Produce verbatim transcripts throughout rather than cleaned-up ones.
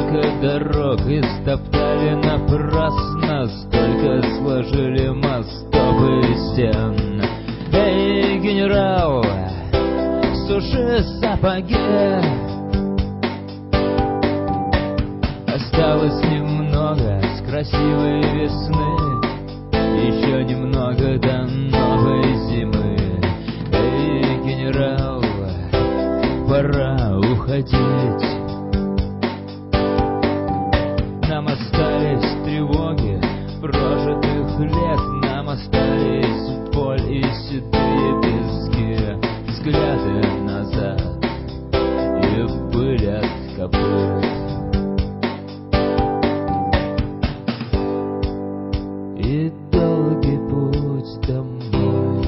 Сколько дорог истоптали напрасно, столько сложили мостов и стен. Эй, генерал, суши сапоги, осталось немного с красивой весны, еще немного до новой зимы. Эй, генерал, пора уходить. Нам остались тревоги прожитых лет, нам остались боль и седые пески, взгляды назад и пыль от копыт. И долгий путь домой,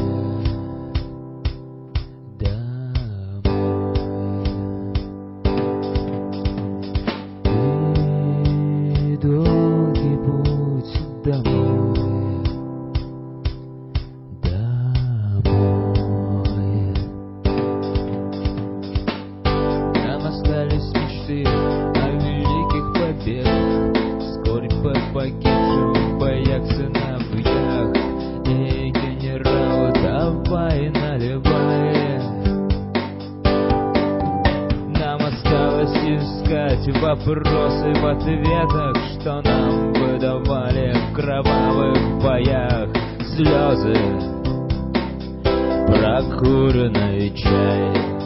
домой. И долгий путь домой, домой. Нам остались мечты о великих победах, скорбь по погибшим в боях сыновьях. Эй, генерал, давай наливай. Нам осталось искать вопросы в ответах, что нам выдавали в кровавых боях. Слезы, прокуренный чай.